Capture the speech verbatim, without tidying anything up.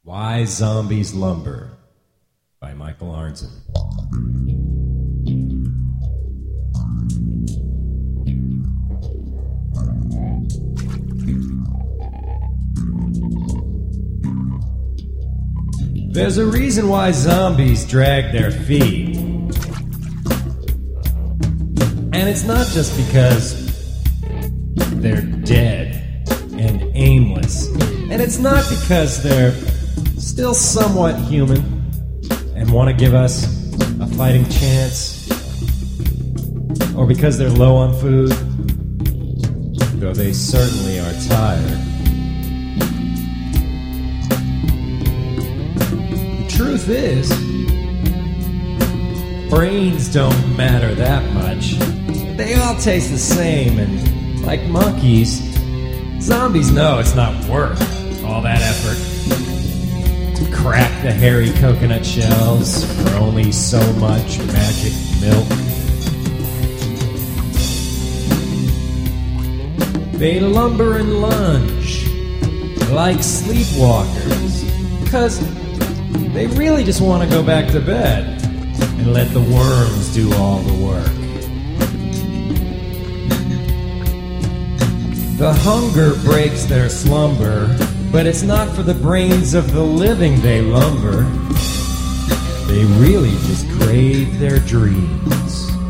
Why Zombies Lumber by Michael Arnzen. There's a reason why zombies drag their feet. And it's not just because they're dead and aimless. And it's not because they're still somewhat human and want to give us a fighting chance. Or because they're low on food, though they certainly are tired. The truth is, brains don't matter that much. They all taste the same, and like monkeys, zombies know it's not worth all that effort to crack the hairy coconut shells for only so much magic milk. They lumber and lunge like sleepwalkers, because they really just want to go back to bed and let the worms do all the work. The hunger breaks their slumber, but it's not for the brains of the living they lumber. They really just crave their dreams.